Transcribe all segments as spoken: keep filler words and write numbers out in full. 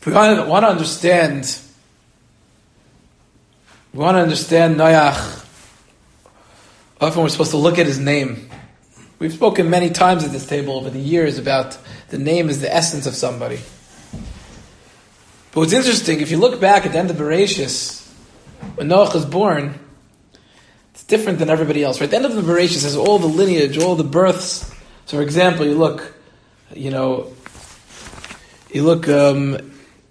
If we want to, want to understand, we want to understand Noach, often we're supposed to look at his name. We've spoken many times at this table over the years about the name is the essence of somebody. But what's interesting, if you look back at the end of Bereshis, when Noach is born, it's different than everybody else. Right? The end of the Bereshis has all the lineage, all the births. So, for example, you look, you know, you look um,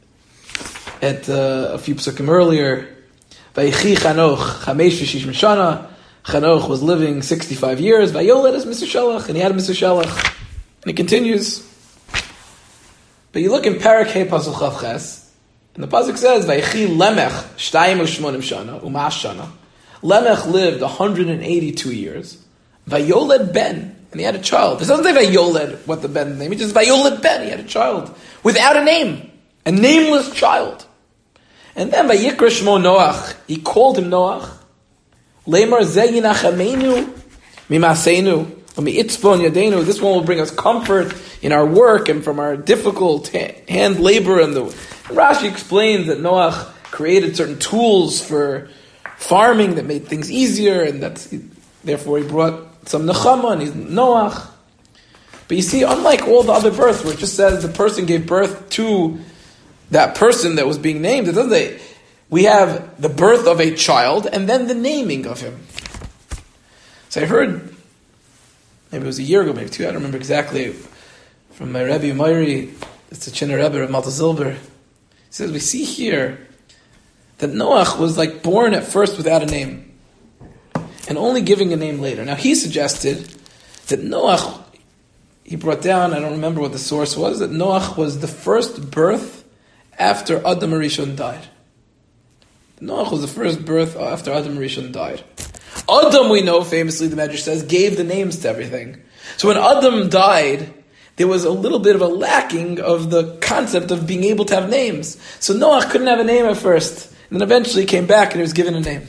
at uh, a few psukim earlier. Vayichi Chanoch Chamesh v'Shishim Shana. Chanoch was living sixty-five years. Vayoled is Mister Shelach, and he had a Mister Shelach. And he continues. But you look in Parak Hey Pasuk Chav Ches, and the pasuk says, "Vayichi Lemech shtayim u'shmonim shana u'ma'ash shana." Lemech lived one hundred eighty-two years. Vayoled Ben, and he had a child. It doesn't say Vayoled, what the Ben name. It just Vayoled Ben. He had a child without a name, a nameless child. And then Vayikra Shmo Noach, he called him Noach. Lemar Zeyinachamenu Mimaseinu Umiitzpon Yadenu. This one will bring us comfort in our work and from our difficult hand labor. And, the, and Rashi explains that Noach created certain tools for farming that made things easier, and that's therefore he brought some nechama, and he's Noach. But you see, unlike all the other births, where it just says the person gave birth to that person that was being named, it doesn't say. We have the birth of a child and then the naming of him. So I heard, maybe it was a year ago, maybe two, I don't remember exactly, from my Rebbe Umayri, it's a Chinner Rebbe of Malta Zilber. He says, we see here that Noach was like born at first without a name and only giving a name later. Now he suggested that Noach, he brought down, I don't remember what the source was, that Noach was the first birth after Adam Arishon died. Noach was the first birth after Adam Rishon died. Adam, we know, famously, the Medrash says, gave the names to everything. So when Adam died, there was a little bit of a lacking of the concept of being able to have names. So Noach couldn't have a name at first. And then eventually he came back and he was given a name.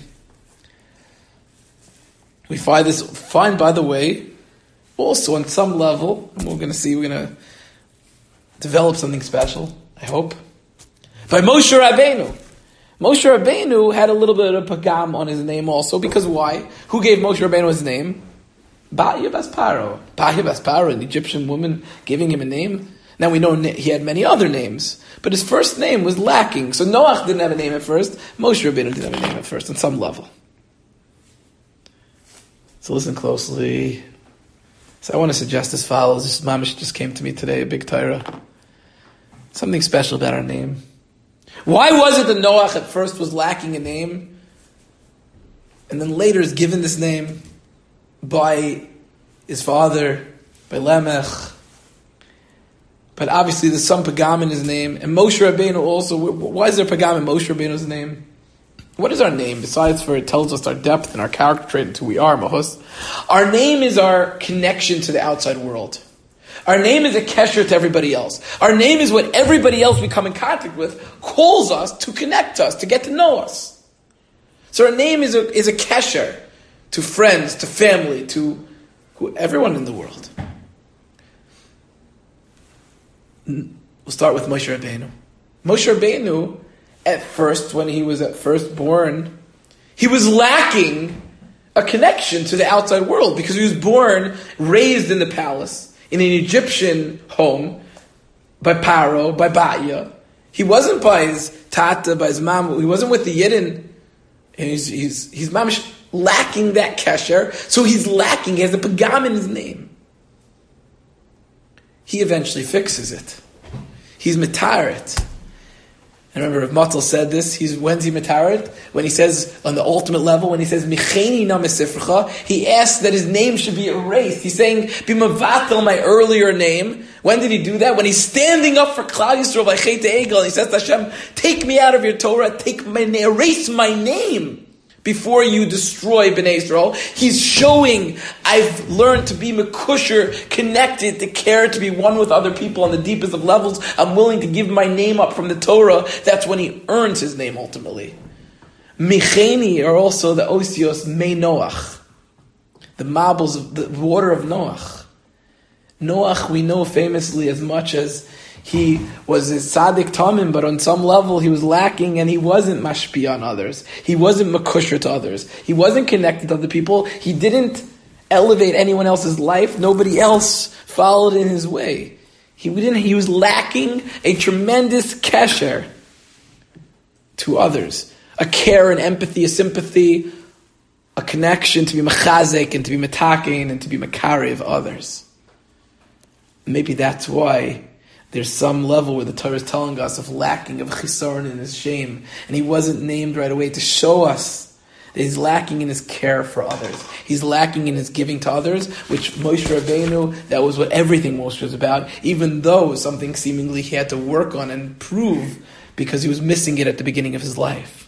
We find this, find, by the way, also on some level, and we're going to see, we're going to develop something special, I hope, by Moshe Rabbeinu. Moshe Rabbeinu had a little bit of pagam on his name also, because why? Who gave Moshe Rabbeinu his name? Ba'ya Bas Paro. Ba'ya Bas Paro, an Egyptian woman giving him a name. Now we know he had many other names, but his first name was lacking. So Noach didn't have a name at first, Moshe Rabbeinu didn't have a name at first, on some level. So listen closely. So I want to suggest as follows. This mamish just came to me today, a big Torah. Something special about our name. Why was it that Noach at first was lacking a name, and then later is given this name by his father, by Lemech? But obviously there's some pagam in his name, and Moshe Rabbeinu also. Why is there pagam in Moshe Rabbeinu's name? What is our name, besides for it tells us our depth and our character trait and who we are, Mahus? Our name is our connection to the outside world. Our name is a kesher to everybody else. Our name is what everybody else we come in contact with calls us to connect us, to get to know us. So our name is a, is a kesher to friends, to family, to who, everyone in the world. We'll start with Moshe Rabbeinu. Moshe Rabbeinu, at first, when he was at first born, he was lacking a connection to the outside world because he was born, raised in the palace, in an Egyptian home, by Paro, by Ba'ya. He wasn't by his tata, by his mom. He wasn't with the Yidden. And he's, he's, he's mamish lacking that kesher. So he's lacking, he has a pagam in his name. He eventually fixes it. He's mitaret. I remember Rav Matal said this. He's when's he mitaret? When he says on the ultimate level, when he says Micheni na mesifrecha, he asks that his name should be erased. He's saying bimavatel, my earlier name. When did he do that? When he's standing up for Klal Yisrael by Chet Egel, he says to Hashem, "Take me out of your Torah, take my erase my name before you destroy Bnei Yisrael." He's showing, I've learned to be mekusher, connected, to care, to be one with other people on the deepest of levels. I'm willing to give my name up from the Torah. That's when he earns his name ultimately. Micheni are also the osios Mei Noach, the marbles of the water of Noach. Noach we know famously as much as He was a tzaddik tamim, but on some level he was lacking, and he wasn't mashpi on others. He wasn't makusher to others. He wasn't connected to other people. He didn't elevate anyone else's life. Nobody else followed in his way. He didn't. He was lacking a tremendous kesher to others, a care and empathy, a sympathy, a connection to be machazek and to be metakin and to be makari of others. Maybe that's why there's some level where the Torah is telling us of lacking of chisaron in his shame. And he wasn't named right away to show us that he's lacking in his care for others. He's lacking in his giving to others, which Moshe Rabbeinu, that was what everything Moshe was about, even though it was something seemingly he had to work on and prove because he was missing it at the beginning of his life.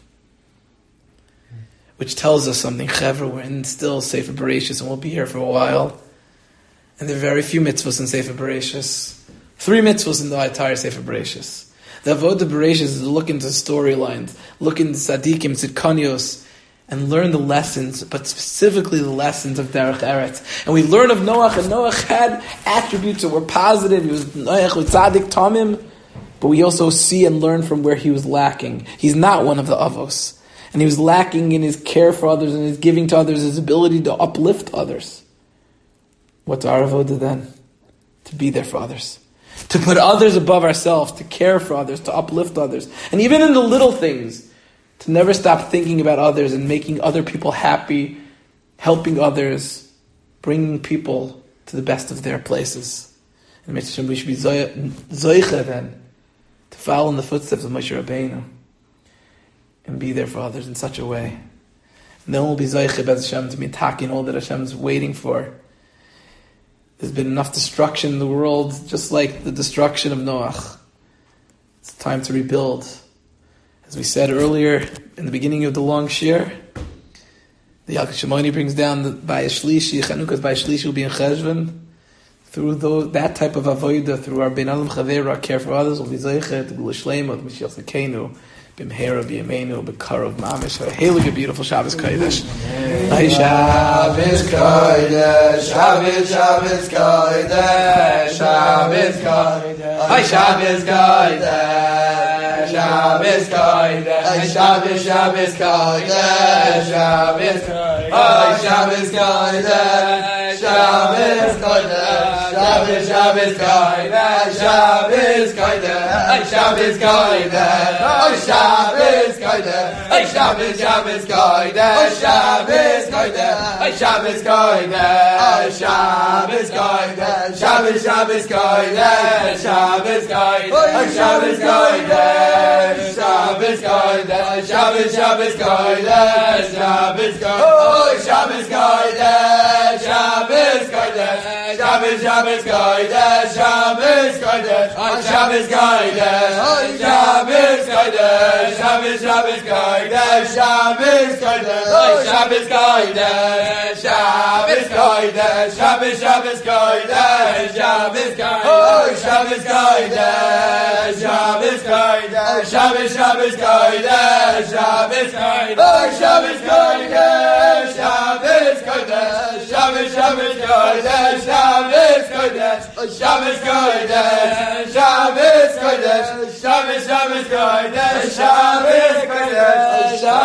Which tells us something, Chevra, we're in still Sefer Bereshis, and we'll be here for a while. And there are very few mitzvahs in Sefer Bereshis. Three mitzvahs in the entire Sefer Bereshis. The Avodah Bereshis is to look into storylines, look into tzaddikim, tzidkanios, and learn the lessons, but specifically the lessons of Derech Eretz. And we learn of Noach, and Noach had attributes that were positive. He was Noach with tzaddik tamim, but we also see and learn from where he was lacking. He's not one of the avos. And he was lacking in his care for others and his giving to others, his ability to uplift others. What's our avodah then? To be there for others. To put others above ourselves, to care for others, to uplift others. And even in the little things, to never stop thinking about others and making other people happy, helping others, bringing people to the best of their places. And we should be zoicha then, to follow in the footsteps of Moshe Rabbeinu and be there for others in such a way. And then we'll be zoicha Bez Hashem to be taking all that Hashem is waiting for. There's been enough destruction in the world, just like the destruction of Noach. It's time to rebuild. As we said earlier, in the beginning of the long shir, the Yalkut Shimoni brings down the Bayis Shlishi, Chanukah's Bayis Shlishi will be in Cheshvan. Through those, that type of avodah, through our Ben Alam Chaver, our care for others, will be Zeicha, to Gula Shleima, to Mashiach Tzidkeinu, B'mheira, B'yameinu, B'karov Mamish. A hail, beautiful Shabbos Kodesh. Ay Shabbos Kodesh, Shabbos, Shabbos Kodesh, Shabbos Kodesh. Ay Shabbos Kodesh, Shabbos Kodesh. Ay Shabbos, Shabbos Kodesh, Shabbos Kodesh. Ay Shabbos Kodesh, Shabbos Kodesh. Shabbos, Shabbos Kodesh, Shabbos Kodesh. Ay Shabbos Kodesh, Ay Shabbos Kodesh. Ay Shabbos, Shabbos Kodesh, Shabbos Kodesh. Ay Shabbos Kodesh, Ay Shabbos Kodesh. Shabbos, Shabbos Kodesh, Shabbos Kodesh. Ay Shabbos Kodesh, Shabbos Kodesh. Shabbos, Shabbos Kodesh, Shabbos Kodesh. Oh, Shabbos Kodesh, Shabbos Kodesh. Shabbos, Shabbos Kodesh, Shabbos Kodesh. Ay Shabbos Kodesh, Ay Shabbos Kodesh. Shabbos, Shabbos Kodesh, Shabbos Kodesh. Ay Shabbos Kodesh, Shabbos Kodesh. Shabbos, Shabbos Kodesh, Shabbos Kodesh. Oh, Shabbos Kodesh, Shabbos Kodesh. Shabbos, Shabbos Kodesh, Shabbos Kodesh. Oh, Shabbos Kodesh, Shabbos Kodesh. Shabbos, Shabbos Kodesh, Shabbos Kodesh. Shabbos Kodesh, Shabbos Kodesh. Shabbos, Shabbos Kodesh, Shabbos Kodesh.